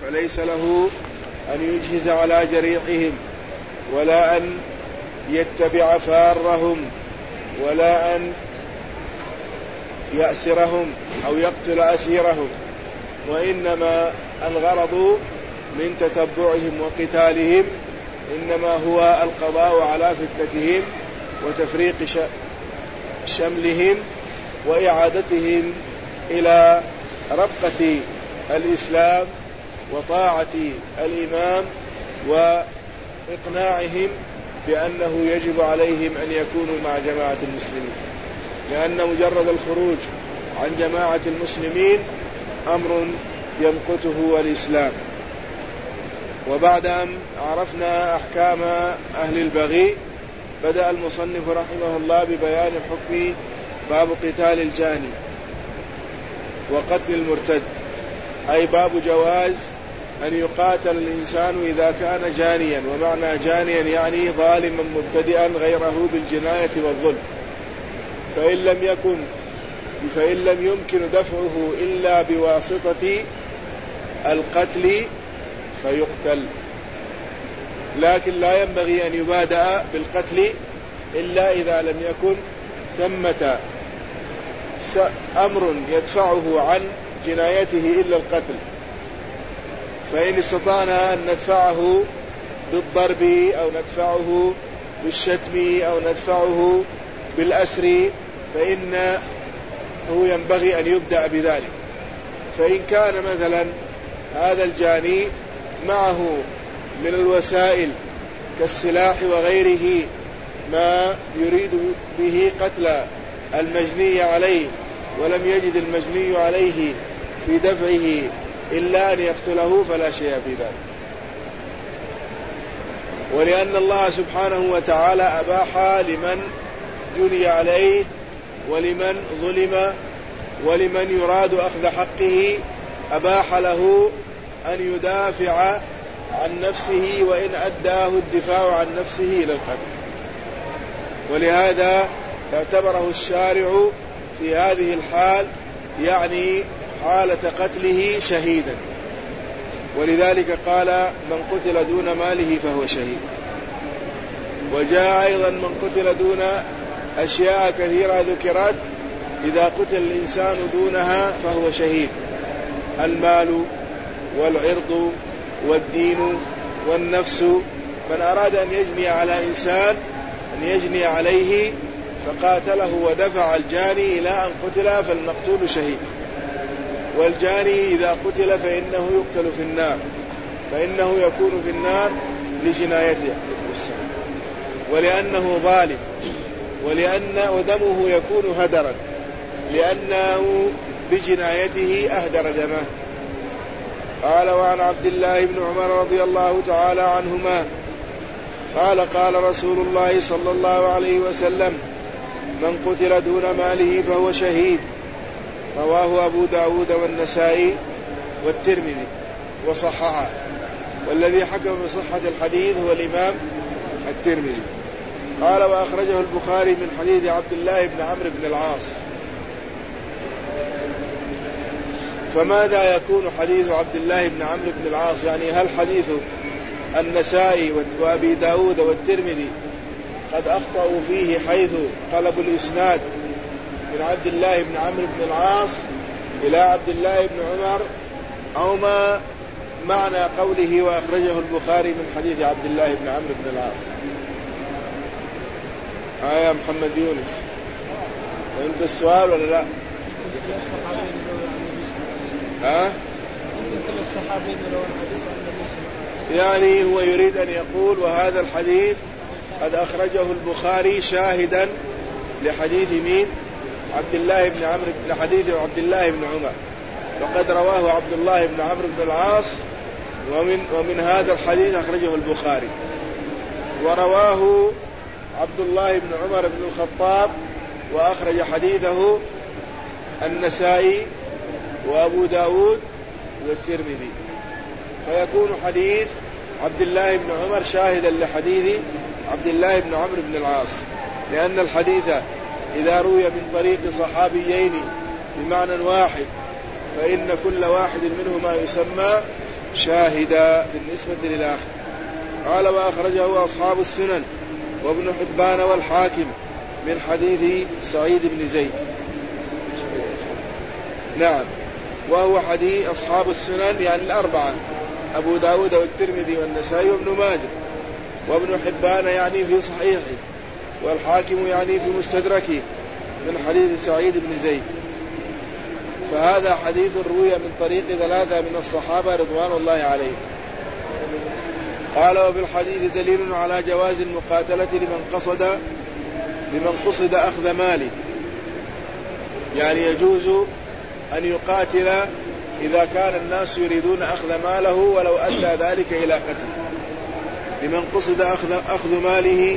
وليس له أن يجهز على جريحهم ولا أن يتبع فارهم ولا أن يأسرهم أو يقتل أسيرهم، وإنما الغرض من تتبعهم وقتالهم إنما هو القضاء على فتنتهم وتفريق شملهم وإعادتهم إلى ربقة الإسلام وطاعة الإمام وإقناعهم بأنه يجب عليهم أن يكونوا مع جماعة المسلمين، لأن مجرد الخروج عن جماعة المسلمين أمر يمقته الإسلام. وبعد أن عرفنا أحكام أهل البغي بدأ المصنف رحمه الله ببيان حكم باب قتال الجاني وقتل المرتد، أي باب جواز أن يقاتل الإنسان إذا كان جانيا، ومعنى جانيا يعني ظالما مبتدئا غيره بالجناية والظلم، فإن لم يمكن دفعه إلا بواسطة القتل فيقتل، لكن لا ينبغي أن يبادأ بالقتل إلا إذا لم يكن ثمة أمر يدفعه عن جنايته إلا القتل. فإن استطعنا أن ندفعه بالضرب أو ندفعه بالشتم أو ندفعه بالأسر فإنه ينبغي أن يبدأ بذلك. فإن كان مثلا هذا الجاني معه من الوسائل كالسلاح وغيره ما يريد به قتل المجني عليه ولم يجد المجني عليه في دفعه إلا أن يقتله فلا شيء في ذلك. ولأن الله سبحانه وتعالى أباح لمن جني عليه ولمن ظلم ولمن يراد أخذ حقه أباح له أن يدافع عن نفسه وإن أداه الدفاع عن نفسه إلى القتل، ولهذا اعتبره الشارع في هذه الحال يعني حالة قتله شهيدا، ولذلك قال من قتل دون ماله فهو شهيد. وجاء أيضا من قتل دون أشياء كثيرة ذكرت إذا قتل الإنسان دونها فهو شهيد: المال والعرض والدين والنفس. من أراد أن يجني على إنسان أن يجني عليه فقاتله ودفع الجاني إلى أن قتل فالمقتول شهيد، والجاني إذا قتل فإنه يقتل في النار، فإنه يكون في النار لجنايته ولأنه ظالم، ودمه يكون هدرا لأنه بجنايته أهدر دمه. قال: وعن عبد الله بن عمر رضي الله تعالى عنهما قال: قال رسول الله صلى الله عليه وسلم: من قتل دون ماله فهو شهيد. رواه أبو داود والنسائي والترمذي وصححه، والذي حكم بصحة الحديث هو الإمام الترمذي. قال: وأخرجه البخاري من حديث عبد الله بن عمرو بن العاص. فماذا يكون حديث عبد الله بن عمرو بن العاص؟ يعني هل حديث النسائي وأبي داود والترمذي قد أخطأوا فيه حيث طلبوا الإسناد من عبد الله بن عمرو بن العاص إلى عبد الله بن عمر، أو ما معنى قوله وأخرجه البخاري من حديث عبد الله بن عمرو بن العاص؟ يا محمد يونس، فهمت السؤال ولا لا؟ يعني هو يريد أن يقول وهذا الحديث قد أخرجه البخاري شاهدا لحديث مين؟ عبد الله بن عمرو، لحديث عبد الله بن عمر، وقد رواه عبد الله بن عمرو بن العاص، ومن هذا الحديث أخرجه البخاري، ورواه عبد الله بن عمر بن الخطاب وأخرج حديثه النسائي وأبو داود والترمذي، فيكون حديث عبد الله بن عمر شاهدا لحديث عبد الله بن عمرو بن العاص، لأن الحديث إذا روي من طريق صحابيين بمعنى واحد فإن كل واحد منهما يسمى شاهدا بالنسبة للآخر. قال وأخرجه أصحاب السنن وابن حبان والحاكم من حديث سعيد بن زيد. نعم، وهو حديث أصحاب السنن يعني الأربعة، أبو داود والترمذي والنسائي وابن ماجه، وابن حبان يعني في صحيحه، والحاكم يعني في مستدركه من حديث سعيد بن زيد. فهذا حديث روي من طريق 3 من الصحابة رضوان الله عليهم. قال وفي الحديث دليل على جواز المقاتلة لمن قصد أخذ ماله، يعني يجوز أن يقاتل إذا كان الناس يريدون أخذ ماله ولو أدى ذلك إلى قتله، لمن قصد أخذ ماله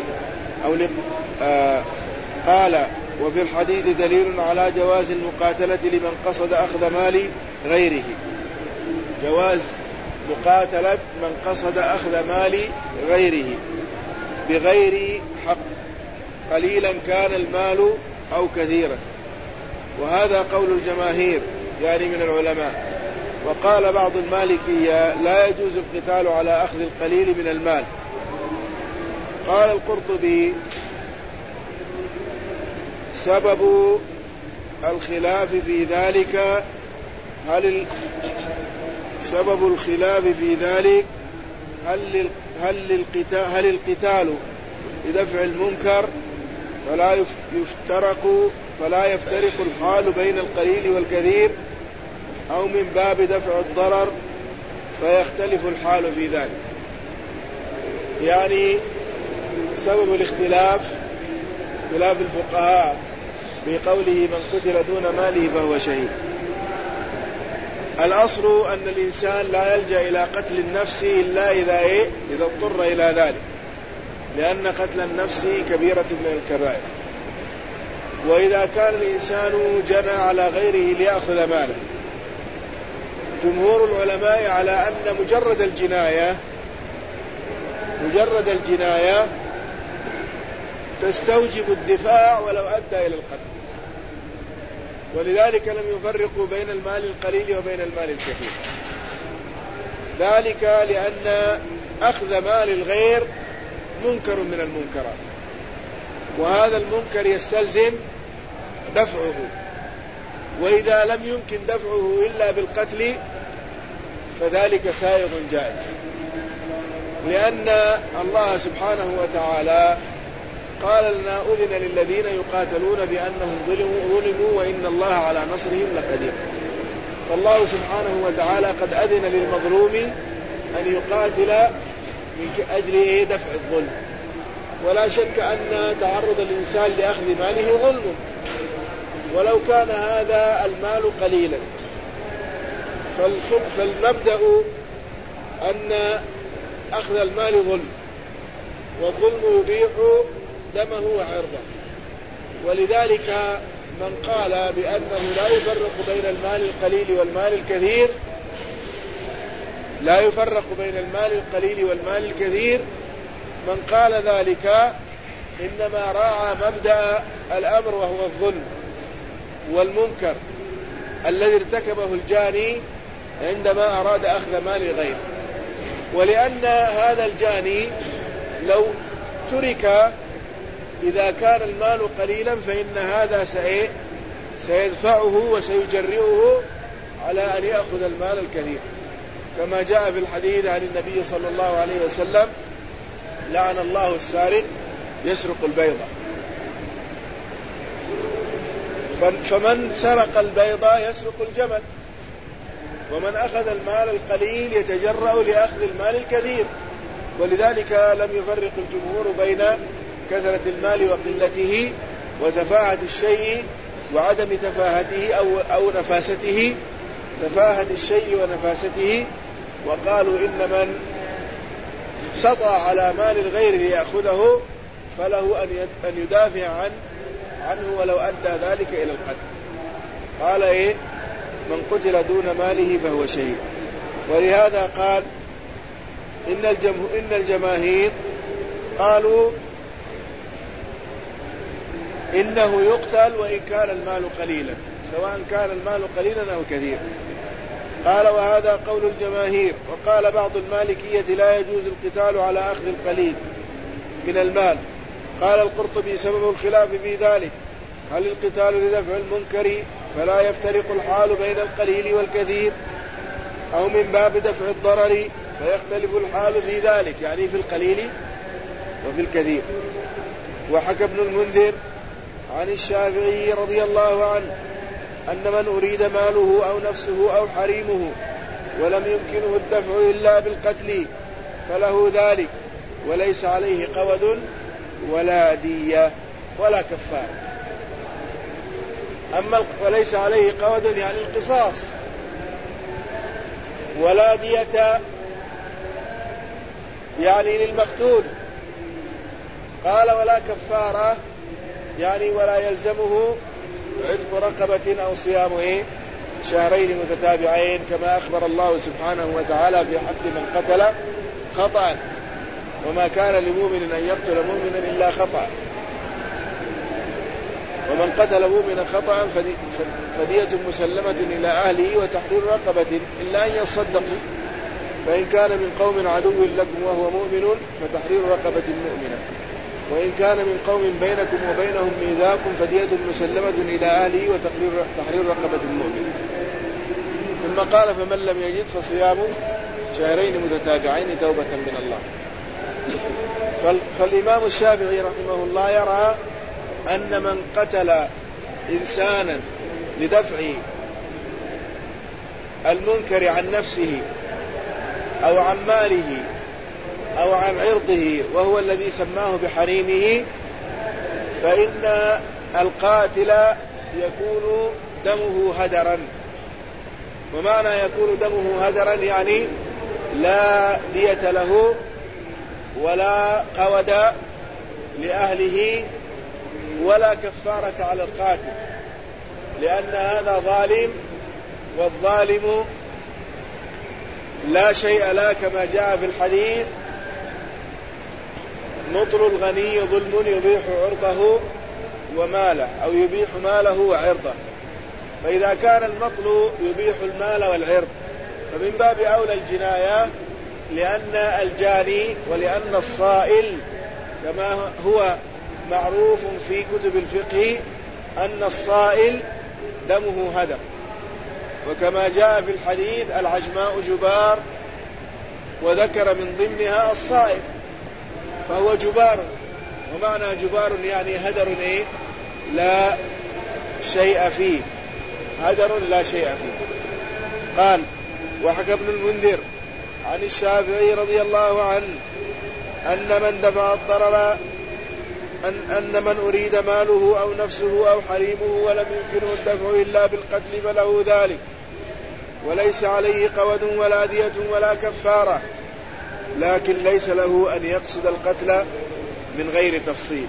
قال وفي الحديث دليل على جواز المقاتلة لمن قصد أخذ مال غيره، جواز مقاتلة من قصد أخذ مال غيره بغير حق، قليلا كان المال أو كثيرا، وهذا قول الجماهير يعني من العلماء. وقال بعض المالكية لا يجوز القتال على أخذ القليل من المال. قال القرطبي سبب الخلاف في ذلك هل القتال لدفع المنكر فلا يفترق الحال بين القليل والكثير، أو من باب دفع الضرر فيختلف الحال في ذلك. يعني سبب الاختلاف خلاف الفقهاء في قوله من قتل دون ماله فهو شهيد. الأصل أن الإنسان لا يلجأ إلى قتل النفس إلا إذا اضطر إلى ذلك، لأن قتل النفس كبيرة من الكبائر. وإذا كان الإنسان جنى على غيره ليأخذ ماله، جمهور العلماء على أن مجرد الجناية تستوجب الدفاع ولو أدى إلى القتل، ولذلك لم يفرقوا بين المال القليل وبين المال الكثير، ذلك لأن أخذ مال الغير منكر من المنكرات، وهذا المنكر يستلزم دفعه، وإذا لم يمكن دفعه إلا بالقتل فذلك سائغ جائز، لأن الله سبحانه وتعالى قال لنا أذن للذين يقاتلون بأنهم ظلموا وإن الله على نصرهم لقدير. فالله سبحانه وتعالى قد أذن للمظلوم أن يقاتل من أجل دفع الظلم، ولا شك أن تعرض الإنسان لأخذ ماله ظلم ولو كان هذا المال قليلا. فالمبدأ أن أخذ المال ظلم، والظلم يبيح دمه وعرضه، ولذلك من قال بأنه لا يفرق بين المال القليل والمال الكثير من قال ذلك إنما راعى مبدأ الأمر وهو الظلم والمنكر الذي ارتكبه الجاني عندما أراد أخذ مال غيره. ولأن هذا الجاني لو ترك إذا كان المال قليلا فإن هذا سيدفعه وسيجرئه على أن يأخذ المال الكثير، كما جاء في الحديث عن النبي صلى الله عليه وسلم لعن الله السارق يسرق البيضة. فمن سرق البيضة يسرق الجمل، ومن أخذ المال القليل يتجرأ لأخذ المال الكثير. ولذلك لم يفرق الجمهور بين كثرة المال وقلته وتفاهة الشيء وعدم تفاهته أو نفاسته، تفاهة الشيء ونفاسته، وقالوا إن من سطى على مال الغير ليأخذه فله أن يدافع عنه ولو أدى ذلك إلى القتل. قال من قتل دون ماله فهو شهيد. ولهذا قال إن الجماهير قالوا إنه يقتل وإن كان المال قليلا، سواء كان المال قليلا أو كثيرا. قال وهذا قول الجماهير. وقال بعض المالكية لا يجوز القتال على أخذ القليل من المال. قال القرطبي سبب الخلاف في ذلك هل القتال لدفع المنكر فلا يفترق الحال بين القليل والكثير أو من باب دفع الضرر فيختلف الحال في ذلك، يعني في القليل وفي الكثير. وحكى ابن المنذر عن الشافعي رضي الله عنه أن من أريد ماله أو نفسه أو حريمه ولم يمكنه الدفع إلا بالقتل فله ذلك وليس عليه قود ولا دية ولا كفارة. أما وليس عليه قود يعني القصاص، ولا دية يعني للمقتول. قال ولا كفارة يعني ولا يلزمه عتق رقبة أو صيام شهرين متتابعين كما أخبر الله سبحانه وتعالى في حق من قتل خطأ وما كان لمؤمن أن يقتل مؤمنا إلا خطأ ومن قتل مؤمنا خطأ فدية مسلمة إلى أهله وتحرير رقبة إلا أن يصدقوا فإن كان من قوم عدو لكم وهو مؤمن فتحرير رقبة مؤمنة وإن كان من قوم بينكم وبينهم ميثاق فدية مسلمة إلى أهله وتحرير رقبة مؤمنة. ثم قال فمن لم يجد فصيام شهرين متتابعين توبة من الله. فالإمام الشافعي رحمه الله يرى أن من قتل إنسانا لدفع المنكر عن نفسه أو عن ماله أو عن عرضه وهو الذي سماه بحريمه فإن القاتل يكون دمه هدرا. ومعنى يكون دمه هدرا يعني لا دية له ولا قود لأهله ولا كفارة على القاتل، لأن هذا ظالم والظالم لا شيء لا كما جاء في الحديث نطل الغني ظلم يبيح عرضه وماله أو يبيح ماله وعرضه. فإذا كان المطل يبيح المال والعرض فمن باب أولى الجناية، لأن الجاني ولأن الصائل كما هو معروف في كتب الفقه أن الصائل دمه هدر، وكما جاء في الحديث العجماء جبار وذكر من ضمنها الصائل فهو جبار. ومعنى جبار يعني هدر لا شيء فيه، هدر لا شيء فيه. قال وحكى ابن المنذر عن الشافعي رضي الله عنه أن من دفع الضرر أن من أريد ماله أو نفسه أو حريمه ولم يمكنه الدفع إلا بالقتل فله ذلك وليس عليه قود ولا دية ولا كفارة، لكن ليس له أن يقصد القتل من غير تفصيل.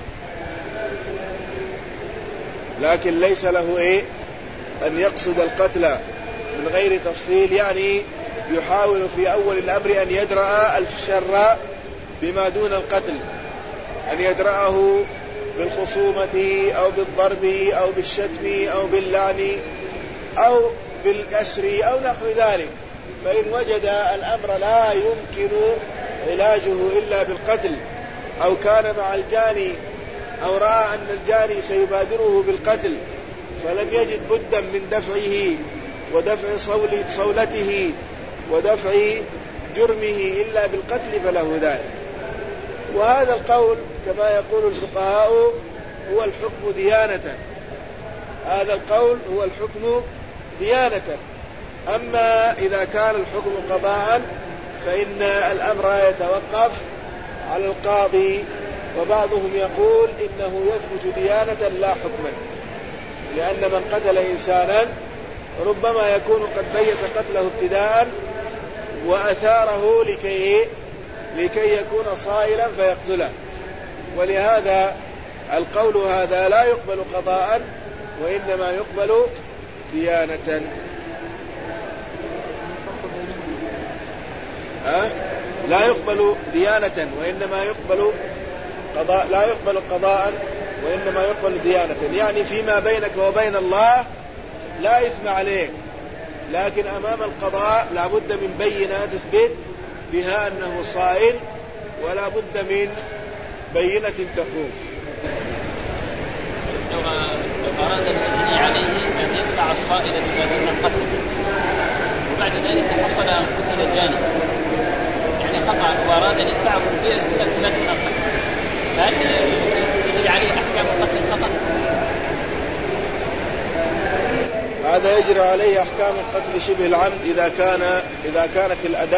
لكن ليس له أن يقصد القتل من غير تفصيل، يعني يحاول في أول الأمر أن يدرأ الشر بما دون القتل، أن يدرأه بالخصومة أو بالضرب أو بالشتم أو باللعن أو بالأسر أو نحو ذلك. فإن وجد الأمر لا يمكن علاجه إلا بالقتل أو كان مع الجاني أو رأى أن الجاني سيبادره بالقتل فلم يجد بدا من دفعه ودفع صولته ودفع جرمه إلا بالقتل فله ذلك. وهذا القول كما يقول الفقهاء هو الحكم ديانة، هذا القول هو الحكم ديانة. أما إذا كان الحكم قضاء فإن الأمر يتوقف على القاضي، وبعضهم يقول إنه يثبت ديانة لا حكما، لأن من قتل إنسانا ربما يكون قد بيت قتله ابتداء وأثاره لكي يكون صائلا فيقتله. ولهذا القول هذا لا يقبل قضاء وإنما يقبل ديانة. لا يقبل ديانة وإنما يقبل قضاء، لا يقبل قضاء وإنما يقبل ديانة، يعني فيما بينك وبين الله لا إثم عليك، لكن أمام القضاء لا بد من بينة تثبت بها أنه صائل، ولا بد من بينة تقوم. لو أراد المجني عليه أن يقطع الصائل بما دون القتل وبعد ذلك حصل قتل الجاني، يعني قطع وأراد أن يدفعه بما دون القتل، فهل يجري عليه أحكام القتل فقط؟ هذا يجري عليه أحكام القتل شبه العمد إذا كانت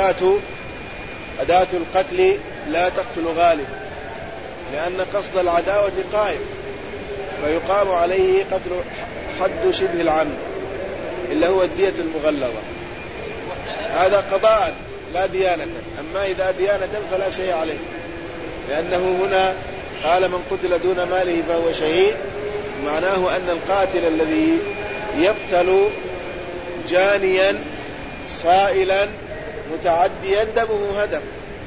أداة القتل لا تقتل غالب، لأن قصد العداوة قائم، فيقام عليه قتل حد شبه العمد إلا هو الدية المغلظة. هذا قضاء لا ديانة. أما إذا ديانة فلا شيء عليه، لأنه هنا قال من قتل دون ماله فهو شهيد، معناه أن القاتل الذي يقتل جانيا صائلا متعديا دمه هدر.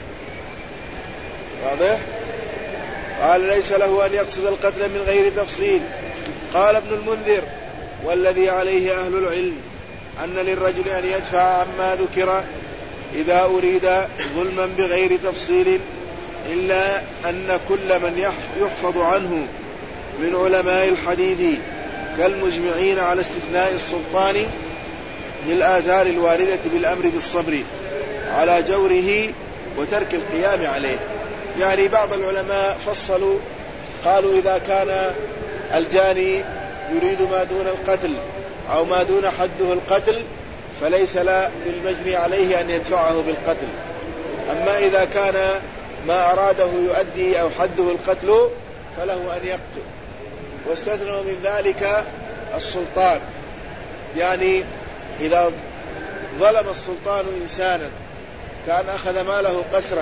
واضح؟ قال ليس له أن يقصد القتل من غير تفصيل. قال ابن المنذر والذي عليه أهل العلم أن للرجل أن يدفع عما ذكر إذا أريد ظلما بغير تفصيل، إلا أن كل من يحفظ عنه من علماء الحديث كالمجمعين على استثناء السلطان للآثار الواردة بالأمر بالصبر على جوره وترك القيام عليه. يعني بعض العلماء فصلوا، قالوا إذا كان الجاني يريد ما دون القتل أو ما دون حده القتل فليس للمجني عليه أن يدفعه بالقتل، أما إذا كان ما أراده يؤدي أو حده القتل فله أن يقتل. واستثنوا من ذلك السلطان، يعني إذا ظلم السلطان إنسانا كان أخذ ماله قسرا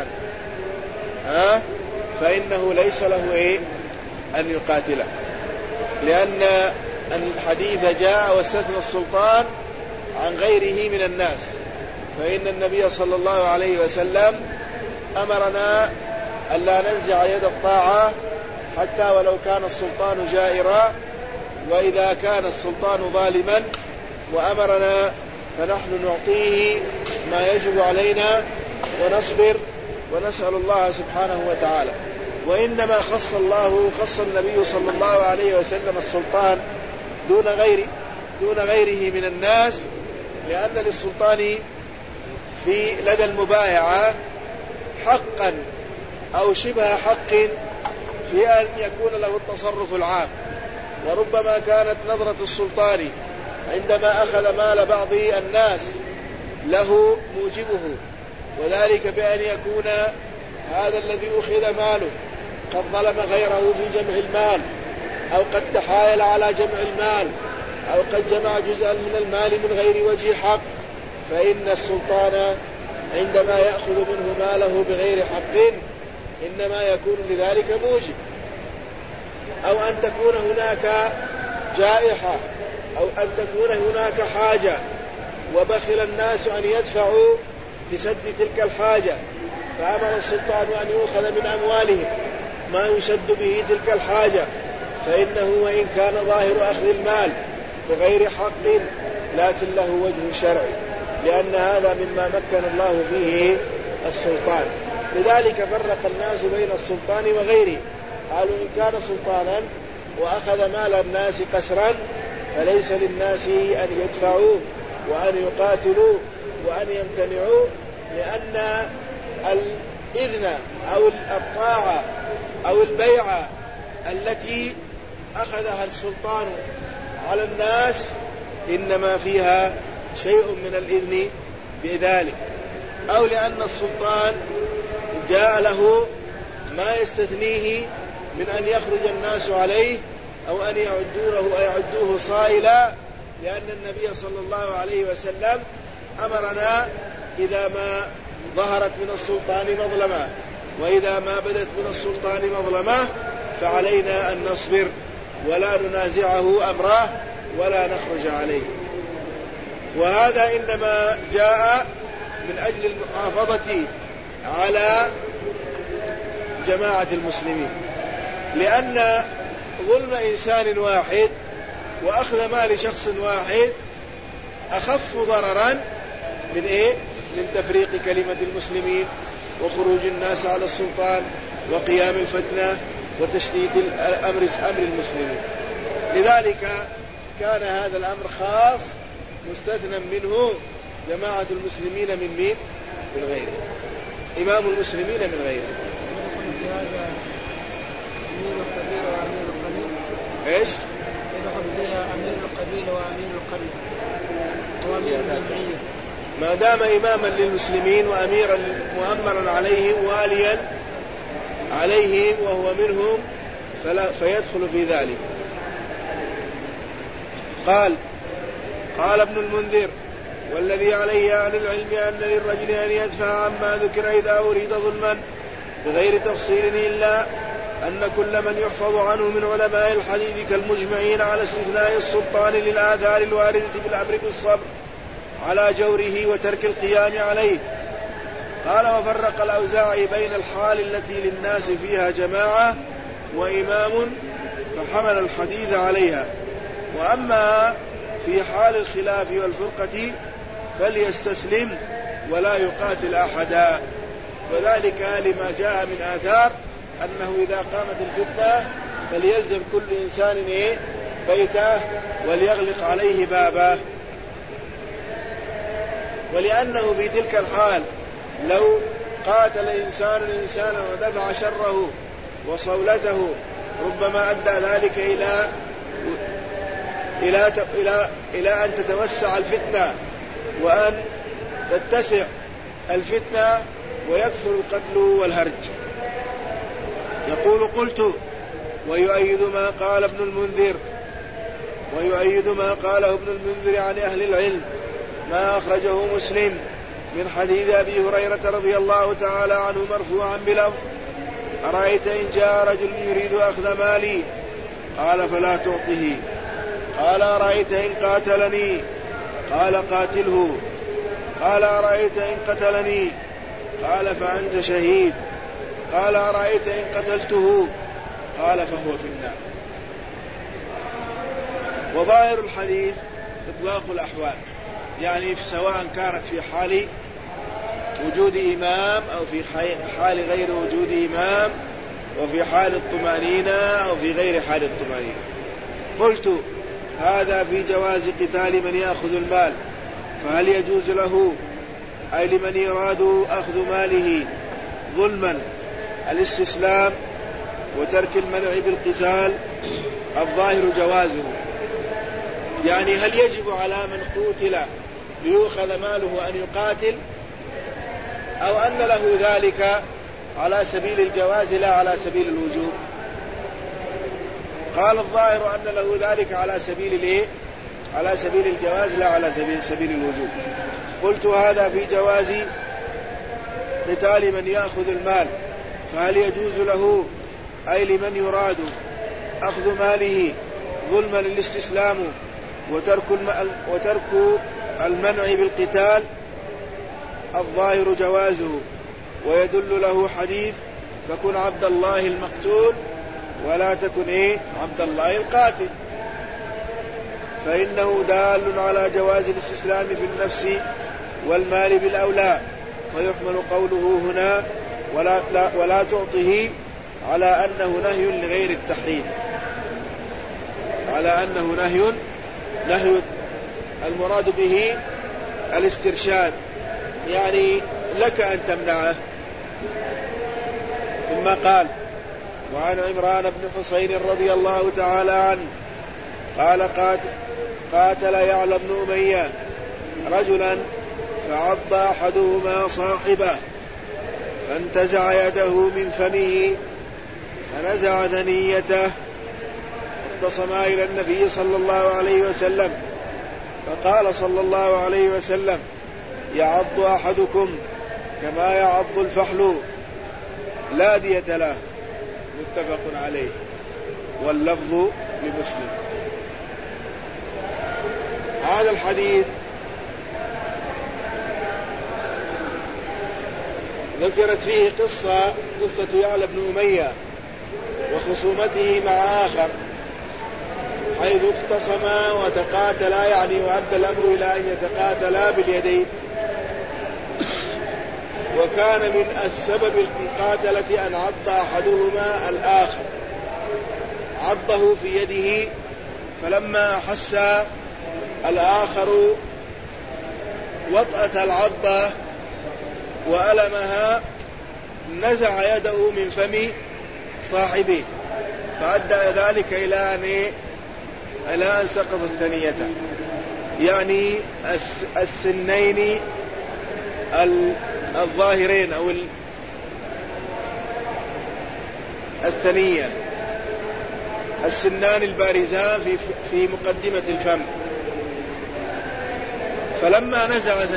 فإنه ليس له أن يقاتله، لأن الحديث جاء واستثنى السلطان عن غيره من الناس. فإن النبي صلى الله عليه وسلم أمرنا ألا ننزع يد الطاعة حتى ولو كان السلطان جائرا، وإذا كان السلطان ظالما وأمرنا فنحن نعطيه ما يجب علينا ونصبر ونسأل الله سبحانه وتعالى. وإنما خص النبي صلى الله عليه وسلم السلطان دون غيره من الناس، لأن للسلطان في لدى المبايعة حقا أو شبه حق في أن يكون له التصرف العام. وربما كانت نظرة السلطان عندما أخذ مال بعض الناس له موجبه، وذلك بأن يكون هذا الذي أخذ ماله قد ظلم غيره في جمع المال، أو قد تحايل على جمع المال، أو قد جمع جزءا من المال من غير وجه حق، فإن السلطان عندما يأخذ منه ماله بغير حق إنما يكون لذلك موجب، أو أن تكون هناك جائحة، أو أن تكون هناك حاجة وبخل الناس أن يدفعوا لسد تلك الحاجة، فأمر السلطان أن يؤخذ من أموالهم ما يسد به تلك الحاجة، فإنه وإن كان ظاهر أخذ المال بغير حق لكن له وجه شرعي، لأن هذا مما مكن الله فيه السلطان. لذلك فرق الناس بين السلطان وغيره، قالوا إن كان سلطانا وأخذ مال الناس قسرا فليس للناس أن يدفعوا وأن يقاتلوا وأن يمتنعوا، لأن الإذن أو الطاعة أو البيعة التي أخذها السلطان على الناس إنما فيها شيء من الإذن بذلك، أو لأن السلطان جاء له ما يستثنيه من أن يخرج الناس عليه أو أن يعدوه صائلا، لأن النبي صلى الله عليه وسلم أمرنا إذا ما ظهرت من السلطان مظلمة وإذا ما بدت من السلطان مظلمة فعلينا أن نصبر ولا ننازعه أمره ولا نخرج عليه. وهذا إنما جاء من أجل المحافظة على جماعة المسلمين، لأن ظلم إنسان واحد وأخذ مال شخص واحد أخف ضررا من إيه؟ من تفريق كلمة المسلمين وخروج الناس على السلطان وقيام الفتنة وتشتيت أمر المسلمين. لذلك كان هذا الأمر خاص مستثنى منه جماعة المسلمين من مين؟ من غيره، إمام المسلمين من غيره. إيش؟ يدخل فيها أمير القبيلة وأمير القرية وأمير الجمعية ما دام إماما للمسلمين وأميرا مؤمرا عليهم واليا عليهم وهو منهم فيدخل في ذلك. قال ابن المنذر: والذي عليه أهل العلم أن للرجل أن يدفع عما ذكر إذا أريد ظلما بغير تفصيل، إلا أن كل من يحفظ عنه من علماء الحديث كالمجمعين على استثناء السلطان للآثار الواردة بالأمر بالصبر على جوره وترك القيام عليه. قال: وفرق الأوزاعي بين الحال التي للناس فيها جماعة وإمام فحمل الحديث عليها، وأما في حال الخلاف والفرقة فليستسلم ولا يقاتل أحدا، وذلك لما جاء من آثار أنه إذا قامت الفتنة فليلزم كل إنسان بيته وليغلق عليه بابه، ولأنه في تلك الحال لو قاتل إنسان إنسانا ودفع شره وصولته ربما أدى ذلك إلى أن تتوسع الفتنة وأن تتسع الفتنة ويكثر القتل والهرج. يقول: قلت: ويؤيد ما قاله ابن المنذر عن أهل العلم ما أخرجه مسلم من حديث أبي هريرة رضي الله تعالى عنه مرفوعا بلفظ: أرأيت إن جاء رجل يريد أخذ مالي قال فلا تعطه، قال: أرأيت إن قاتلني قال قاتله، قال: أرأيت إن قتلني قال فأنت شهيد، قال: أرأيت إن قتلته قال فهو في النار. وظاهر الحديث إطلاق الأحوال، يعني سواء كانت في حال وجود إمام أو في حال غير وجود إمام، وفي حال الطمأنينة أو في غير حال الطمأنينة. قلت: هذا في جواز قتال من يأخذ المال، فهل يجوز له أي لمن يراد أخذ ماله ظلما الاستسلام وترك المنع بالقتال؟ الظاهر جوازه، يعني هل يجب على من قتل ليؤخذ ماله أن يقاتل، أو أن له ذلك على سبيل الجواز لا على سبيل الوجوب؟ قال: الظاهر أن له ذلك على سبيل الجواز لا على سبيل الوجوب. قلت: هذا في جواز قتال من يأخذ المال، فهل يجوز له أي لمن يراد أخذ ماله ظلما الاستسلام وترك المنع بالقتال؟ الظاهر جوازه، ويدل له حديث: فكن عبد الله المقتول ولا تكن عبد الله القاتل، فإنه دال على جواز الاستسلام في النفس والمال بالأولى، فيحمل قوله هنا ولا تعطه على أنه نهي لغير التحريم، على أنه نهي المراد به الاسترشاد، يعني لك أن تمنعه. ثم قال: وعن عمران بن حسين رضي الله تعالى عنه قال: قاتل يعلى بن أمية رجلا فعض أحدهما صاحبه فانتزع يده من فمه فنزع ثنيته، اختصما إلى النبي صلى الله عليه وسلم، فقال صلى الله عليه وسلم: يعض أحدكم كما يعض الفحل لا دية له، متفق عليه، واللفظ لمسلم. هذا الحديث ذكرت فيه قصة يعلى بن أمية وخصومته مع آخر، حيث اختصما وتقاتلا، يعني وأدى الأمر إلى أن يتقاتلا باليدين. وكان من السبب المقاتلة أن عض أحدهما الآخر، عضه في يده، فلما أحس الآخر وطأة العضة وألمها نزع يده من فم صاحبه، فأدى ذلك إلى أن سقطت ثنيته، يعني السنين الظاهرين أو الثنية، السنان البارزان في مقدمة الفم. فلما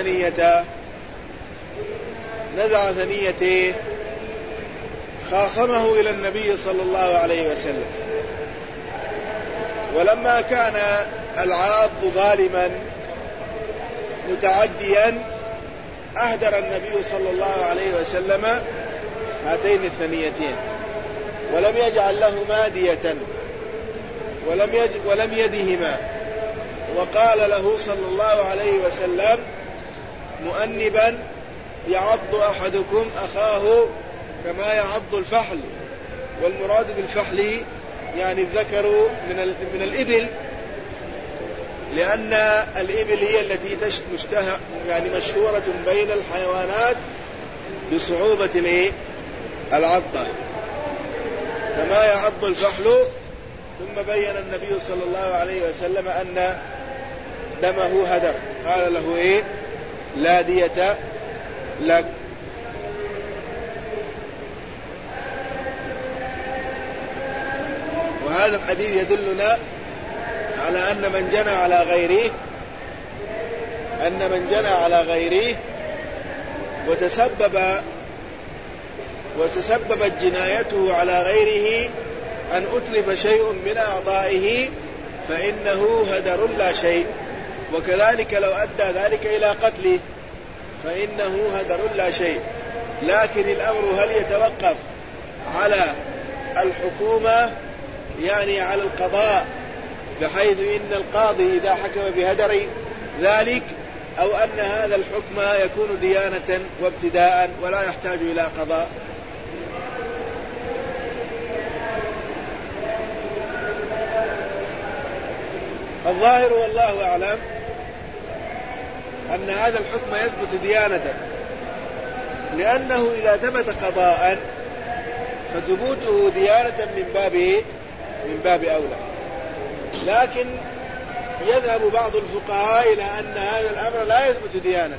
نزع ثنيته خاصمه إلى النبي صلى الله عليه وسلم. ولما كان العاض ظالما متعديا أهدر النبي صلى الله عليه وسلم هاتين الثنيتين ولم يجعل لهما دية ولم يدهما، وقال له صلى الله عليه وسلم مؤنبا: يعض أحدكم أخاه كما يعض الفحل. والمراد بالفحل يعني الذكر من الإبل، لأن الإبل هي التي يعني مشهورة بين الحيوانات بصعوبة العضة كما يعض الفحل. ثم بين النبي صلى الله عليه وسلم أن دمه هدر، قال له لا دية لك. وهذا الحديث يدلنا على أن من جنى على غيره وتسببت جنايته على غيره أن أتلف شيء من أعضائه فإنه هدر لا شيء، وكذلك لو أدى ذلك إلى قتله فإنه هدر لا شيء. لكن الأمر هل يتوقف على الحكومة، يعني على القضاء، بحيث إن القاضي إذا حكم بهدر ذلك، أو أن هذا الحكم يكون ديانة وابتداء ولا يحتاج إلى قضاء؟ الظاهر والله أعلم أن هذا الحكم يثبت ديانة، لأنه إذا ثبت قضاء فثبوته ديانة من باب أولى. لكن يذهب بعض الفقهاء إلى أن هذا الأمر لا يثبت ديانة،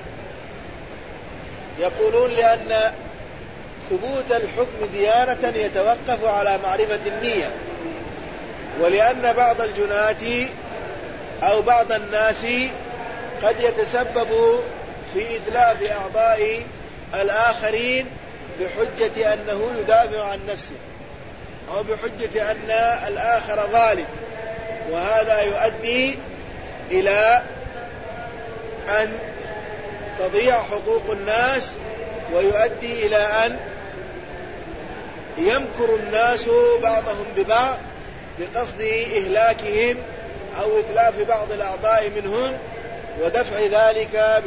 يقولون لأن ثبوت الحكم ديانة يتوقف على معرفة النية، ولأن بعض الجناة أو بعض الناس قد يتسبب في إتلاف أعضاء الآخرين بحجة أنه يدافع عن نفسه، أو بحجة أن الآخر ظالم، وهذا يؤدي إلى أن تضيع حقوق الناس، ويؤدي إلى أن يمكر الناس بعضهم ببعض بقصد إهلاكهم أو إتلاف بعض الأعضاء منهم، ودفع ذلك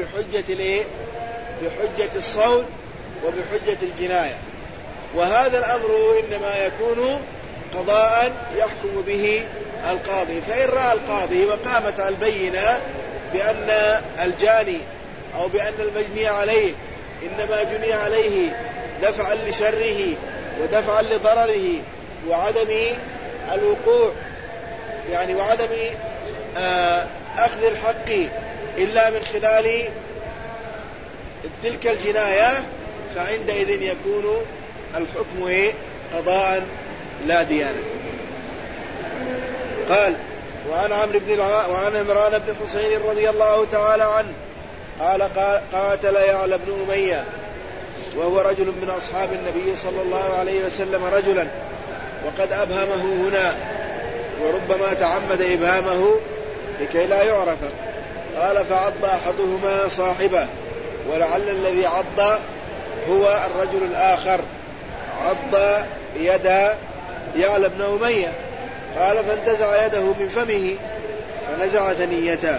بحجة الصول وبحجة الجناية. وهذا الأمر إنما يكون قضاء يحكم به القاضي. فإن رأى القاضي وقامت البينة بأن الجاني أو بأن المجني عليه إنما جني عليه دفعا لشره ودفعا لضرره وعدم الوقوع، يعني وعدم أخذ الحق إلا من خلال تلك الجناية، فعندئذ يكون الحكم قضاء لا ديانة. قال: وعن عمران بن حسين رضي الله تعالى عنه قال: قاتل يعلى بن أمية وهو رجل من أصحاب النبي صلى الله عليه وسلم رجلا وقد أبهمه هنا، وربما تعمد إبهامه لكي لا يعرف. قال: فعض أحدهما صاحبه، ولعل الذي عض هو الرجل الآخر، عض يد يعلى بن أمية، قال فانتزع يده من فمه فنزع ثنيته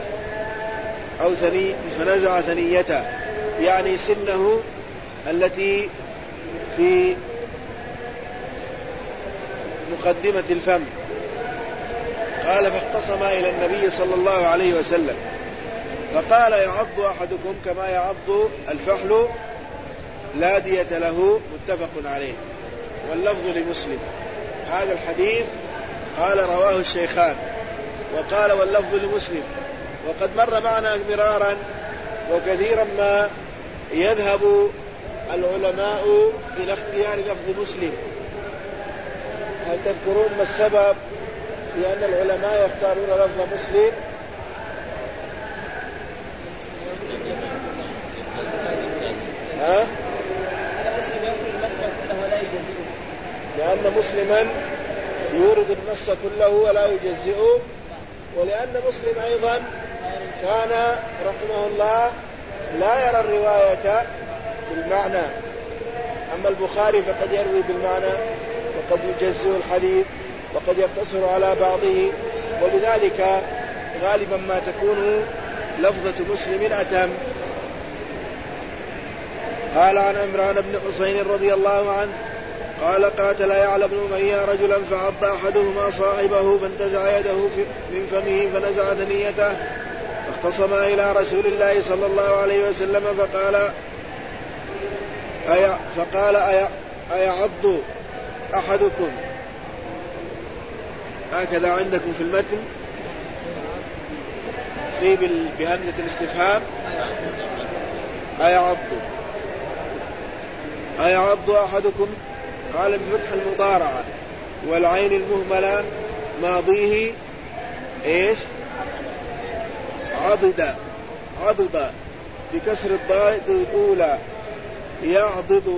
فنزع ثنيته يعني سنه التي في مقدمة الفم. قال فاختصم إلى النبي صلى الله عليه وسلم فقال يعض أحدكم كما يعض الفحل لا دية له متفق عليه. واللفظ لمسلم. هذا الحديث قال رواه الشيخان وقال واللفظ لمسلم. وقد مر معنا مرارا وكثيرا ما يذهب العلماء إلى اختيار لفظ مسلم. هل تذكرون ما السبب في أن العلماء يختارون لفظ مسلم؟ لأن مسلما يورد النص كله ولا يجزئه، ولأن مسلم أيضا كان رحمه الله لا يرى الرواية بالمعنى، أما البخاري فقد يروي بالمعنى وقد يجزئ الحديث وقد يقتصر على بعضه، ولذلك غالبا ما تكون لفظة مسلم أتم. قال عن عمران بن حسين رضي الله عنه قال قاتل يعلى بن أمية رجلا فعض أحدهما صاحبه فانتزع يده من فمه فنزع ثنيته فاختصم إلى رسول الله صلى الله عليه وسلم فقال أيعض أحدكم، هكذا عندكم في المتن في بهمزة الاستفهام أيعض أحدكم، قال بفتح المضارعة والعين المهملة ماضيه إيش عضد بكسر الضاد الأولى يعضد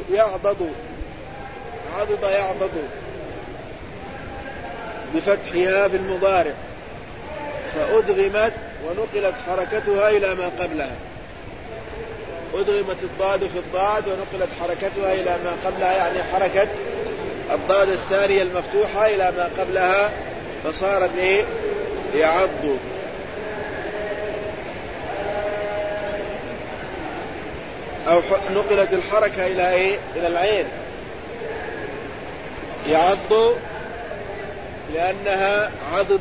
بفتحها في المضارع فأدغمت ونقلت حركتها إلى ما قبلها. أدغمت الضاد في الضاد ونقلت حركتها إلى ما قبلها، يعني حركة الضاد الثانية المفتوحة إلى ما قبلها فصارت يعض. أو نقلت الحركة إلى العين يعض لأنها عضد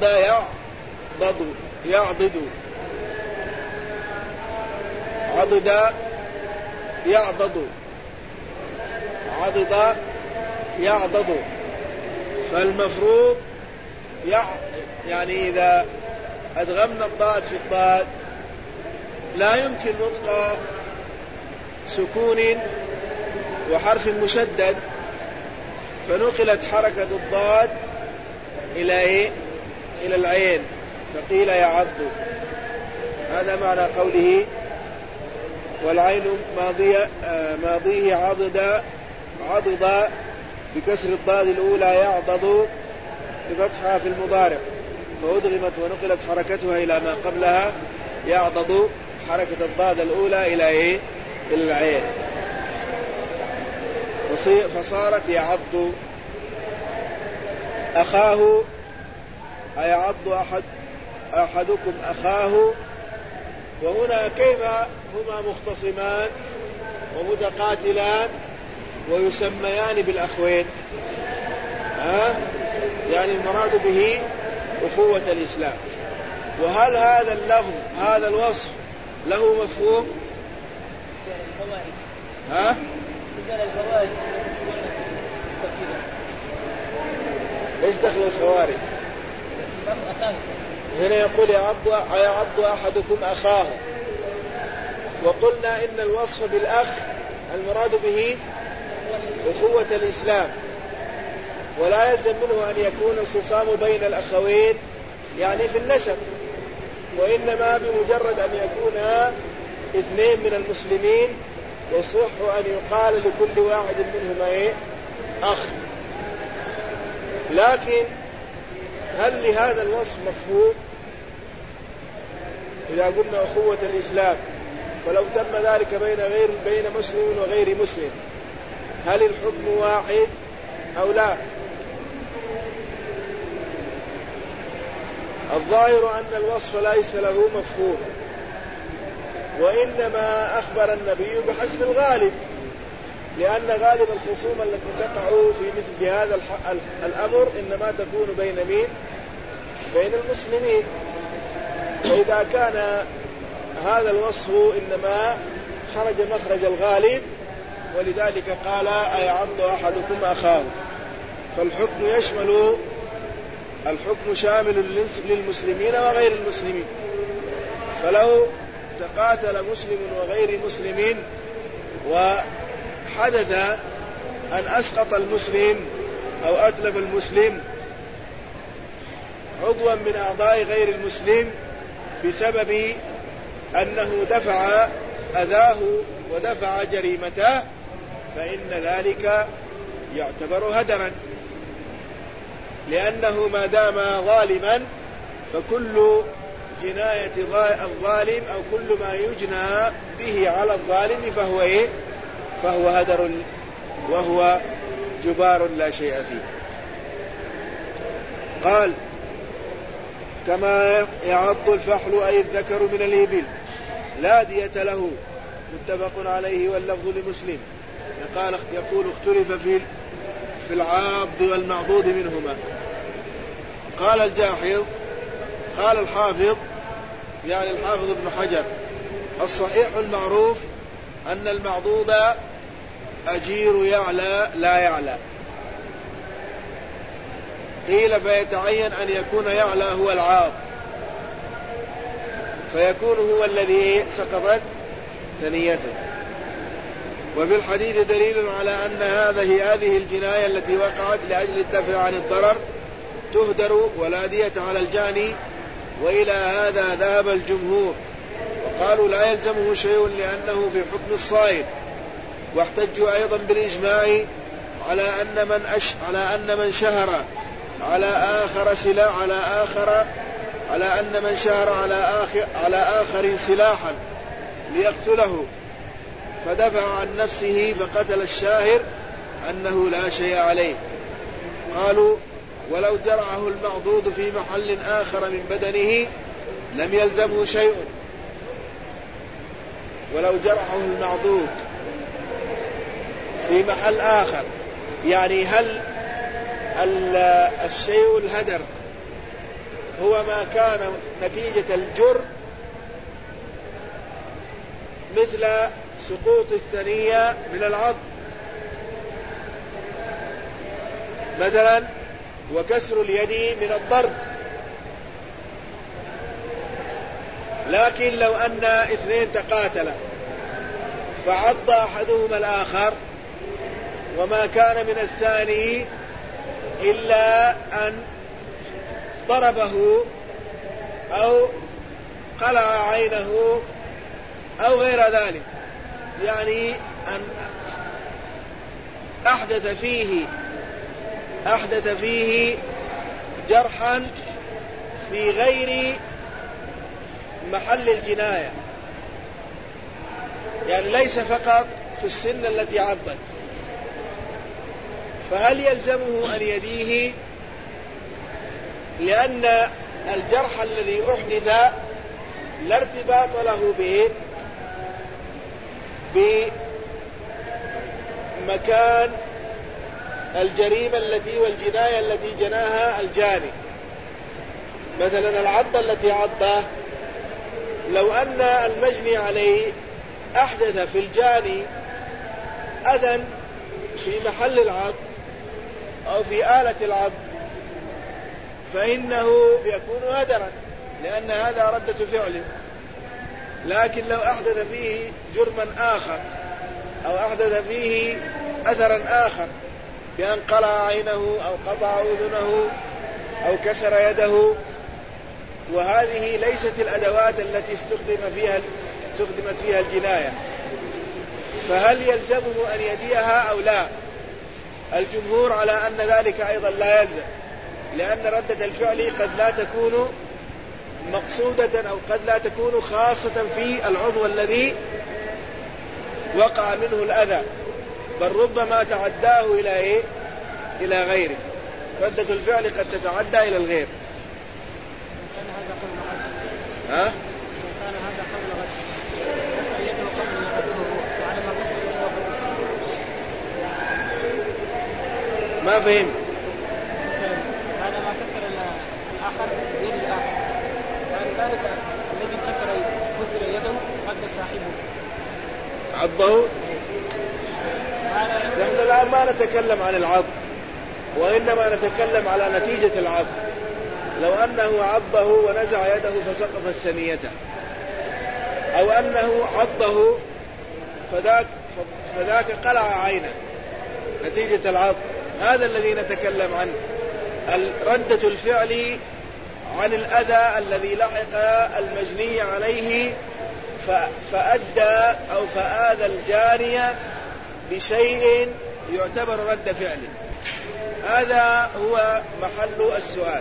يعضد فالمفروض يعني إذا أدغمنا الضاد في الضاد لا يمكن نطق سكون وحرف مشدد، فنقلت حركة الضاد إلى العين فقيل يعض. هذا معنى قوله والعين ماضيه عضد بكسر الضاد الأولى يعضد بفتحها في المضارع فأدغمت ونقلت حركتها إلى ما قبلها يعضد حركة الضاد الأولى إلى العين فصارت يعض. أخاه أيعض أحدكم أخاه، وهنا كيف هما مختصمان ومتقاتلان ويسميان بالأخوين؟ يعني المراد به أخوة الإسلام. وهل هذا اللفظ هذا الوصف له مفهوم؟ ايش دخل الخوارج؟ هنا يقول يعض أحدكم أخاه، وقلنا إن الوصف بالأخ المراد به أخوة الإسلام، ولا يلزم منه أن يكون الخصام بين الأخوين يعني في النسب، وإنما بمجرد أن يكون اثنين من المسلمين يصح أن يقال لكل واحد منهما أخ. لكن هل لهذا الوصف مفهوم؟ إذا قلنا أخوة الإسلام فلو تم ذلك بين مسلم وغير مسلم هل الحكم واحد أو لا؟ الظاهر أن الوصف ليس له مفهوم، وإنما أخبر النبي بحسب الغالب، لأن غالب الخصوم التي تقع في مثل هذا الأمر إنما تكون بين مين؟ بين المسلمين. فإذا كان هذا الوصف إنما خرج مخرج الغالب، ولذلك قال أيعض أحدكم أخاه، فالحكم يشمل، الحكم شامل للمسلمين وغير المسلمين. فلو تقاتل مسلم وغير مسلم وحدث أن أسقط المسلم أو أتلف المسلم عضوا من أعضاء غير المسلم بسبب أنه دفع أذاه ودفع جريمته، فإن ذلك يعتبر هدرا، لأنه ما دام ظالما فكل جناية الظالم أو كل ما يجنى به على الظالم فهو إيه؟ فهو هدر وهو جبار لا شيء فيه. قال كما يعض الفحل أي الذكر من الإبل لا دية له، متفق عليه واللفظ لمسلم. يقول اختلف في العاض والمعضود منهما. قال الجاحظ قال الحافظ يعني الحافظ ابن حجر الصحيح المعروف أن المعضود أجير يعلى لا يعلى، قيل فيتعين أن يكون يعلى هو العاض فيكون هو الذي سقطت ثنيته. وفي الحديث دليل على أن هذه الجناية التي وقعت لأجل الدفع عن الضرر تهدر ولا دية على الجاني، وإلى هذا ذهب الجمهور وقالوا لا يلزمه شيء لأنه في حكم الصائد. واحتجوا أيضا بالإجماع على أن من شهر على آخر سلاحا ليقتله فدفع عن نفسه فقتل الشاهر أنه لا شيء عليه. قالوا ولو جرعه المعضود في محل آخر من بدنه لم يلزمه شيء. ولو جرعه المعضود في محل آخر، يعني هل الشيء الهدر هو ما كان نتيجة الجر مثل سقوط الثنية من العض مثلا وكسر اليد من الضرب، لكن لو أن اثنين تقاتلا فعض أحدهما الآخر وما كان من الثاني إلا أن ضربه أو قلع عينه أو غير ذلك، يعني أن أحدث فيه جرحا في غير محل الجناية، يعني ليس فقط في السن التي عضت، فهل يلزمه أن يديه؟ لأن الجرح الذي أحدث لا ارتباط له بمكان الجريمة والجناية التي جناها الجاني. مثلا العضة التي عضه لو أن المجني عليه أحدث في الجاني أذى في محل العض أو في آلة العض فإنه يكون هدرا، لأن هذا ردة فعل. لكن لو أحدث فيه جرما آخر أو أحدث فيه أثرا آخر بأن قلع عينه أو قطع أذنه أو كسر يده، وهذه ليست الأدوات التي استخدمت فيها الجناية، فهل يلزمه أن يديها أو لا؟ الجمهور على أن ذلك أيضا لا يلزم، لأن ردة الفعل قد لا تكون مقصودة أو قد لا تكون خاصة في العضو الذي وقع منه الأذى، بل ربما تعداه إلى غيره. ردة الفعل قد تتعدى إلى الغير. ها؟ كان هذا قبل غد كسر يده قبل يغده وعلى ما كسر يده ما فهم. مثلا بعد ما كسر الآخر يد الآخر بعد ذلك الذي كسر يده قد صاحبه عضه. نحن الآن ما نتكلم عن العض، وإنما نتكلم على نتيجة العض. لو أنه عضه ونزع يده فسقط الثنية، أو أنه عضه فذاك قلع عينه نتيجة العض، هذا الذي نتكلم عنه. ردة الفعل عن الأذى الذي لحق المجني عليه فأدى أو فآذى الجانية بشيء يعتبر رد فعل، هذا هو محل السؤال.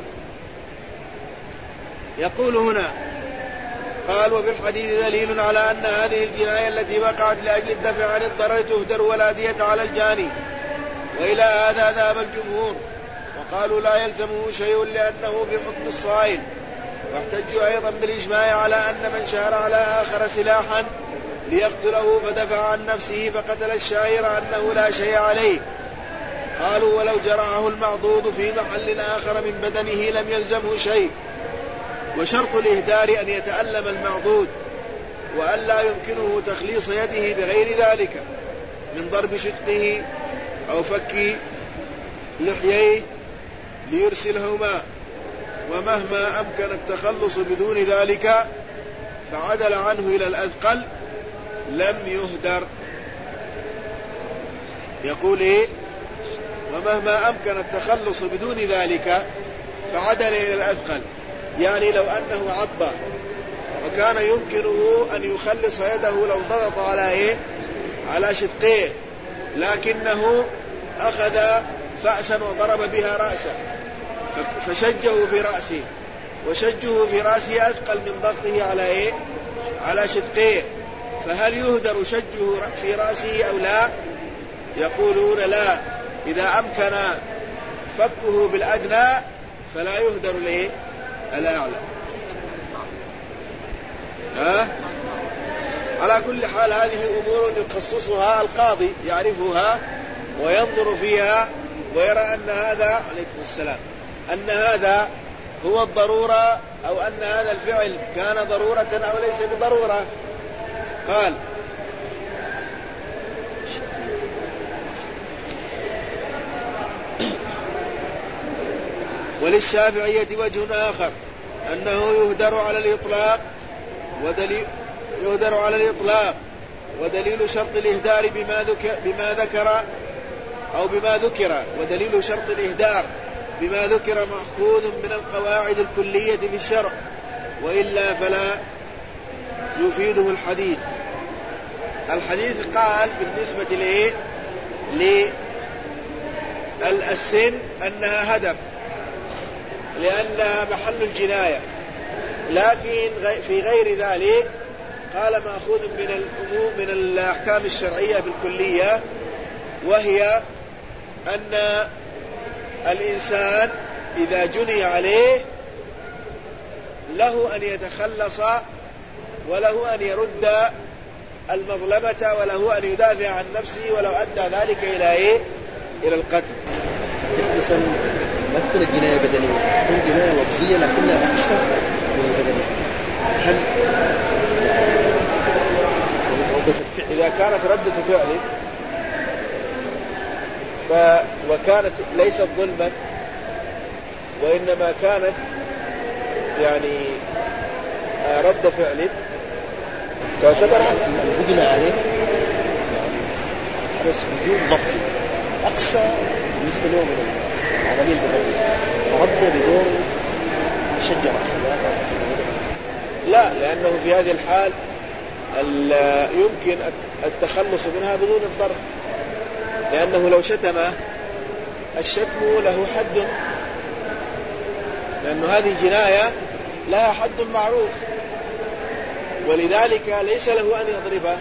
يقول هنا قال: وبالحديث دليل على أن هذه الجناية التي وقعت لأجل الدفع عن الضرر تهدر ولا دية على الجاني، وإلى هذا ذهب الجمهور وقالوا لا يلزمه شيء لأنه في حكم الصائل. واحتجوا أيضا بالإجماع على أن من شهر على آخر سلاحا ليقتله فدفع عن نفسه فقتل الشاهر أنه لا شيء عليه. قالوا: ولو جرعه المعضوض في محل آخر من بدنه لم يلزمه شيء، وشرط الإهدار أن يتألم المعضوض وأن لا يمكنه تخليص يده بغير ذلك من ضرب شدقه أو فك لحييه ليرسلهما، ومهما أمكن التخلص بدون ذلك فعدل عنه إلى الأثقل لم يهدر. يقول إيه؟ ومهما أمكن التخلص بدون ذلك فعدل إلى الأثقل، يعني لو أنه عض وكان يمكنه أن يخلص يده لو ضغط على إيه؟ على شدقيه، لكنه أخذ فأسا وضرب بها رأسه فشجه في رأسه، وشجه في رأسه أثقل من ضغطه على إيه؟ على شدقيه، فهل يهدر شجه في رأسه أو لا؟ يقولون لا، إذا أمكن فكه بالأدنى فلا يهدر ليه الأعلى. على كل حال هذه أمور يخصصها القاضي، يعرفها وينظر فيها ويرى أن هذا عليكم السلام أن هذا هو الضرورة، أو أن هذا الفعل كان ضرورة أو ليس بضرورة. قال: وللشافعية وجه آخر أنه يهدر على الإطلاق ودليل شرط الإهدار ودليل شرط الإهدار بما ذكر مأخوذ من القواعد الكلية في الشرع، وإلا فلا يفيده الحديث. الحديث قال بالنسبة للسن أنها هدر لأنها محل الجناية، لكن في غير ذلك قال مأخوذ من الأحكام الشرعية بالكلية، وهي أن الإنسان إذا جني عليه له أن يتخلص وله أن يرد المظلمة وله أن يدافع عن نفسه ولو أدى ذلك إلى القتل. مثلا ما تكون الجناية بدنية، تكون جناية لفظية لكنها أكثر من البدنية. هل إذا كانت ردة فعل وكانت ليست ظلما وإنما كانت يعني رد فعل تعتبر البنى عليه بس وجود لفظي أقصى بالنسبة له من العملية البدنية، فرد بدون شجرة لا، لأنه في هذه الحال يمكن التخلص منها بدون الضرب، لأنه لو شتمه الشتم له حد، لأنه هذه جناية لها حد معروف، ولذلك ليس له أن يضربه،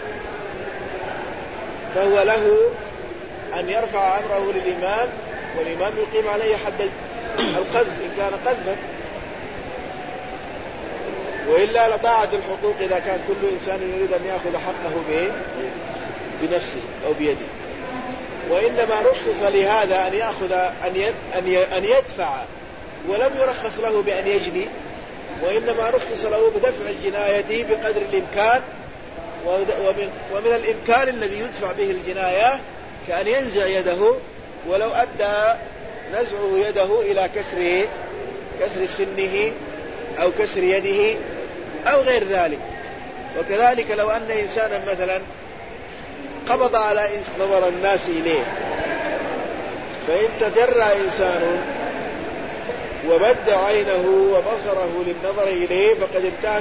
فهو له أن يرفع أمره للإمام والإمام يقيم عليه حد القذف إن كان قذفا. وإلا لضاعت الحقوق إذا كان كل إنسان يريد أن يأخذ حقه بنفسه أو بيده. وإنما رخص لهذا أن يأخذ أن يدفع، ولم يرخص له بأن يجني، وإنما رخص له بدفع الجناية بقدر الإمكان. ومن الإمكان الذي يدفع به الجناية كأن ينزع يده، ولو أدى نزعه يده إلى كسر سنه أو كسر يده أو غير ذلك. وكذلك لو أن إنسانا مثلا قبض على نظر الناس إليه، فإن تجرى إنسان وبد عينه وبصره للنظر إليه فقد انتهك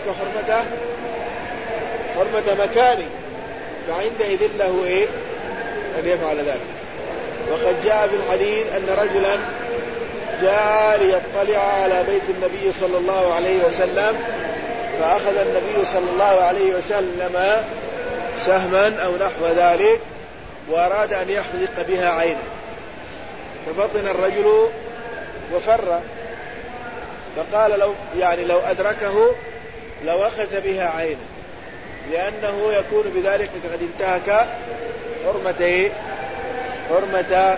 حرمة مكانه، فعندئذ له أن يفعل ذلك. وقد جاء في الحديث أن رجلا جاء ليطلع على بيت النبي صلى الله عليه وسلم، فأخذ النبي صلى الله عليه وسلم سهما أو نحو ذلك وأراد أن يحرق بها عينه، ففطن الرجل وفر، فقال لو أدركه لو أخذ بها عينه، لأنه يكون بذلك قد انتهك حرمة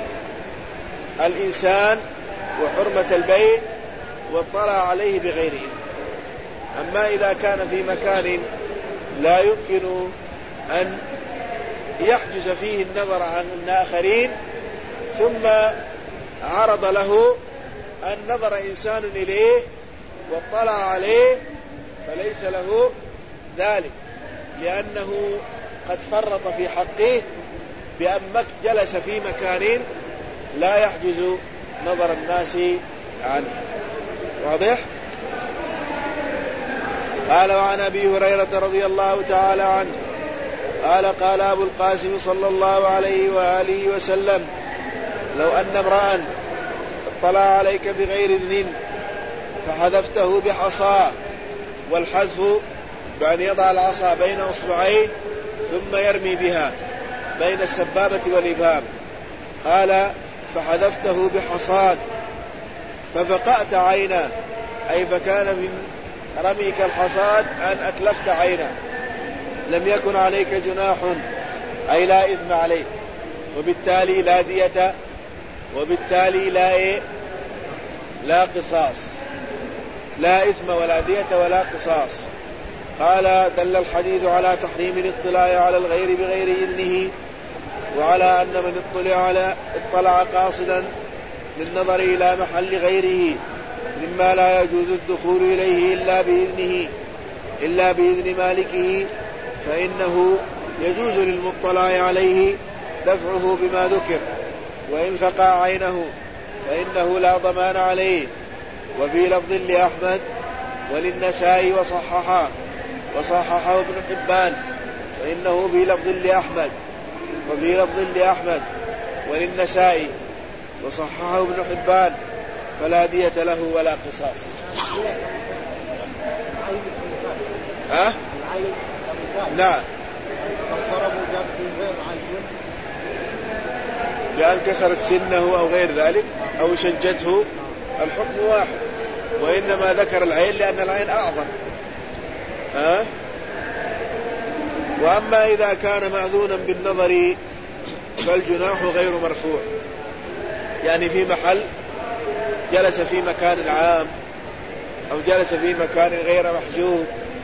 الإنسان وحرمة البيت واطلع عليه بغير إذن. أما إذا كان في مكان لا يمكن أن يحجز فيه النظر عن الآخرين ثم عرض له أن نظر إنسان إليه واطلع عليه فليس له ذلك، لأنه قد فرط في حقه بأن جلس في مكان لا يحجز نظر الناس عنه. واضح؟ قال وعن أبي هريرة رضي الله تعالى عنه قال قال أبو القاسم صلى الله عليه وآله وسلم لو أن امرأ اطلع عليك بغير إذن فحذفته بحصى، والحذف بأن يضع العصا بين أصبعيه ثم يرمي بها بين السبابة والإبهام، قال فحذفته بحصاد ففقأت عينه، أي فكان من رميك الحصاد أن أتلفت عينه، لم يكن عليك جناح أي لا إثم عليك، وبالتالي لا دية، وبالتالي لا قصاص، لا إثم ولا دية ولا قصاص. قال دل الحديث على تحريم الاطلاع على الغير بغير إذنه، وعلى أن من اطلع قاصدا للنظر إلى محل غيره مما لا يجوز الدخول إليه إلا بإذن مالكه، فإنه يجوز للمطلع عليه دفعه بما ذكر، وإن فقع عينه فإنه لا ضمان عليه. وفي لفظ لأحمد وللنسائي وصححه ابن حبان، فإنه في لفظ لأحمد وفي لفظ لأحمد وللنسائي وصححه ابن حبان فلا دية له ولا قصاص. نعم، لأن كسرت سنه أو غير ذلك أو شجته الحكم واحد، وإنما ذكر العين لأن العين أعظم. وأما إذا كان مأذونا بالنظر فالجناح غير مرفوع، يعني في محل جلس في مكان عام أو جلس في مكان غير محجوب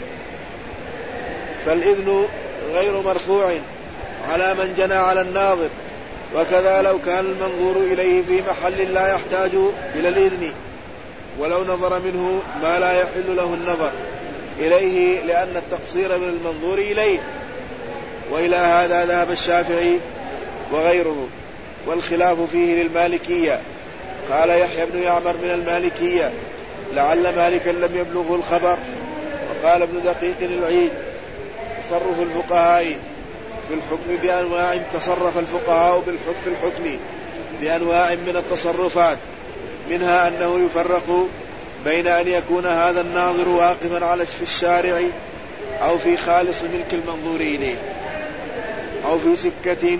فالإذن غير مرفوع على من جنى على الناظر، وكذا لو كان المنظور إليه في محل لا يحتاج إلى الإذن ولو نظر منه ما لا يحل له النظر إليه، لأن التقصير من المنظور إليه. وإلى هذا ذهب الشافعي وغيره، والخلاف فيه للمالكية. قال يحيى بن يعمر من المالكية لعل مالكا لم يبلغه الخبر. وقال ابن دقيق العيد تصرف الفقهاء في الحكم بأنواع، تصرف الفقهاء في الحكم بأنواع من التصرفات، منها أنه يفرق بين أن يكون هذا الناظر واقفا في الشارع أو في خالص ملك المنظور إليه أو في سكة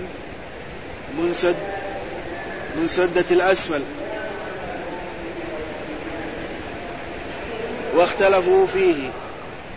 منسدة الأسفل. واختلفوا فيه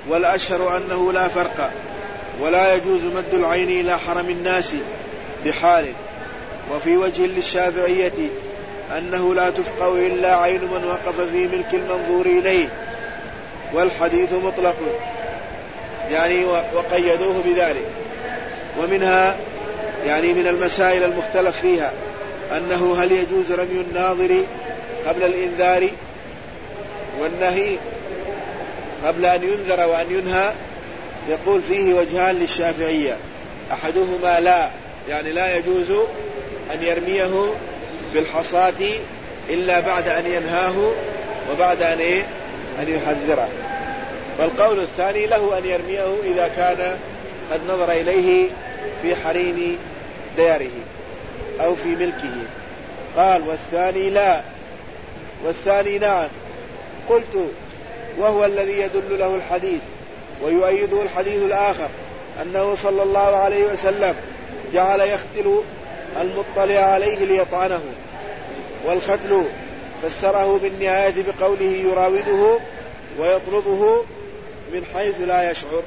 والأشهر أنه لا فرق، ولا يجوز مد العين إلى حرم الناس بحال. وفي وجه للشافعية أنه لا تفقه إلا عين من وقف في ملك المنظور إليه، والحديث مطلق يعني وقيدوه بذلك. ومنها يعني من المسائل المختلف فيها أنه هل يجوز رمي الناظر قبل الإنذار والنهي قبل أن ينذر وأن ينهى. يقول فيه وجهان للشافعية، أحدهما لا، يعني لا يجوز أن يرميه بالحصاة إلا بعد أن ينهاه وبعد أن يحذره. والقول الثاني له أن يرميه إذا كان قد نظر إليه في حريم داره أو في ملكه. قال والثاني لا، والثاني نعم. قلت وهو الذي يدل له الحديث ويؤيده الحديث الآخر أنه صلى الله عليه وسلم جعل يختل المطلع عليه ليطعنه. والختل فسره بالنهاية بقوله يراوده ويطلبه من حيث لا يشعر.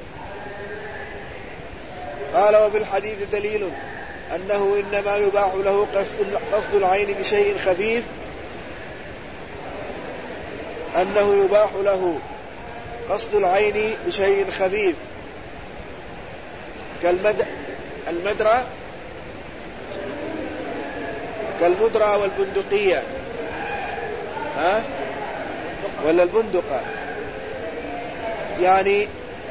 قال وبالحديث دليل أنه إنما يباح له قصد العين بشيء خفيف، أنه يباح له قصد العين بشيء خفيف كالمدرة والبندقية ولا البندقة يعني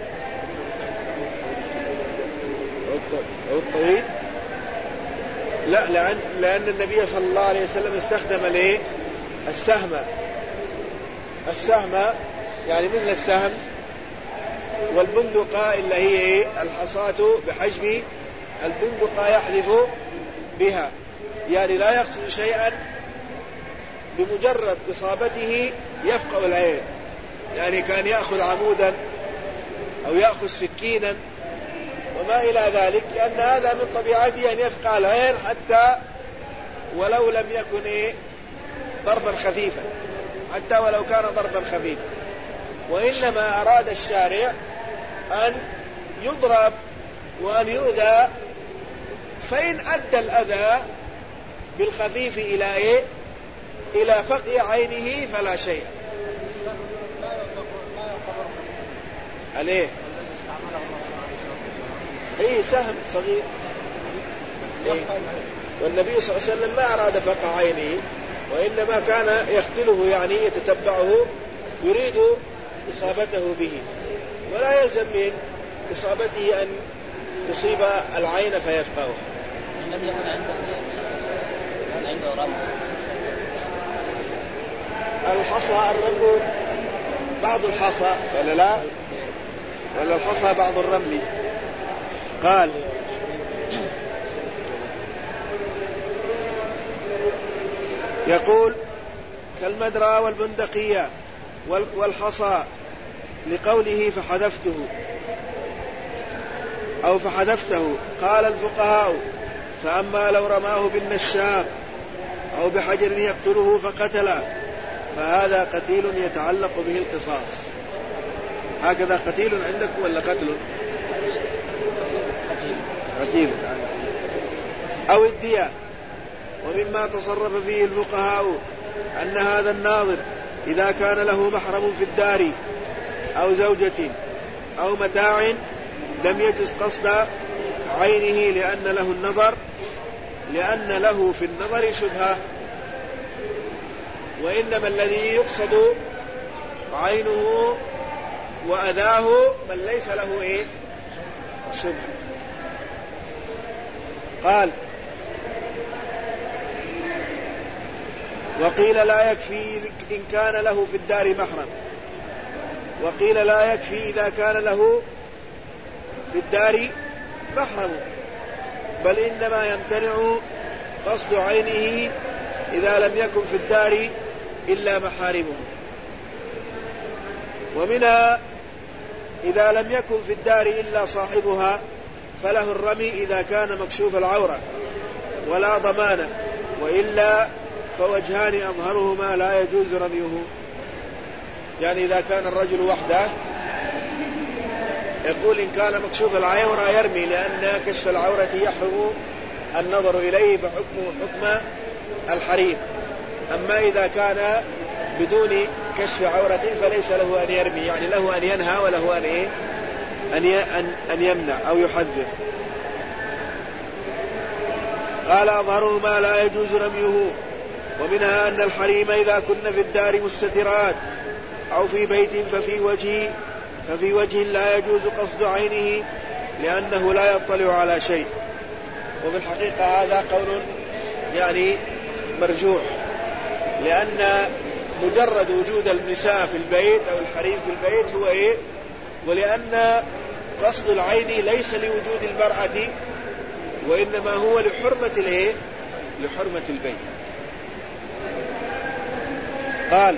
الطويل. لا، لأن النبي صلى الله عليه وسلم استخدم ليه السهم يعني مثل السهم، والبندقة اللي هي الحصاة بحجم البندقة يحذف بها، يعني لا يقصد شيئا بمجرد إصابته يفقع العين، يعني كان يأخذ عمودا أو يأخذ سكينا وما إلى ذلك، لأن هذا من طبيعته أن يفقع العين حتى ولو لم يكن ضربا خفيفا، حتى ولو كان ضربا خفيفا. وإنما أراد الشارع أن يضرب وأن يؤذى، فإن أدى الأذى بالخفيف إلى فقع عينه فلا شيء عليه. سهم صغير والنبي صلى الله عليه وسلم ما أراد فقع عينه، وإنما كان يختله، يعني يتتبعه يريد إصابته به، ولا يلزم من إصابته أن يصيب العين فيفقعه. لم يكن عنده رمل الحصى الرمل بعض الحصى ولا لا، ولا الحصى بعض الرمل. قال يقول كالمدرة والبندقية والحصى لقوله فحذفته أو فحذفته. قال الفقهاء فأما لو رماه بالنشاب أو بحجر يقتله فقتله فهذا قتيل يتعلق به القصاص. هكذا قتيل عندك ولا قتل؟ قتيل أو الدية. ومما تصرف فيه الفقهاء أن هذا الناظر إذا كان له محرم في الدار أو زوجة أو متاع لم يجز قصد عينه لأن له في النظر شبهة، وإنما الذي يقصد عينه وأذاه من ليس له شبهة. قال وقيل لا يكفي إن كان له في الدار محرم، وقيل لا يكفي إذا كان له في الدار محرم، بل إنما يمتنع قصد عينه إذا لم يكن في الدار إلا محارمه. ومنها إذا لم يكن في الدار إلا صاحبها فله الرمي إذا كان مكشوف العورة ولا ضمانة، وإلا فوجهان أظهرهما لا يجوز رميه. يعني إذا كان الرجل وحده يقول إن كان مكشوف العورة يرمي، لأن كشف العورة يحرم النظر إليه فحكمه حكم الحريم. أما إذا كان بدون كشف عورة فليس له أن يرمي، يعني له أن ينهى وله أن يمنع أو يحذر. قال أظهره ما لا يجوز رميه. ومنها أن الحريم إذا كن في الدار مستترات أو في بيت ففي وجه لا يجوز قصد عينه لأنه لا يطلع على شيء. وفي الحقيقة هذا قول يعني مرجوح، لأن مجرد وجود النساء في البيت أو الحريم في البيت هو ولأن قصد العين ليس لوجود المرأة، وإنما هو لحرمة البيت. قال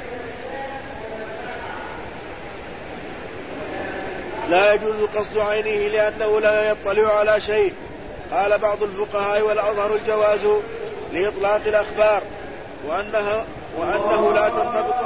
لا يجوز قصد عينه لأنه لا يطلع على شيء. قال بعض الفقهاء والأظهر الجواز لإطلاق الأخبار، وأنه لا تنطبق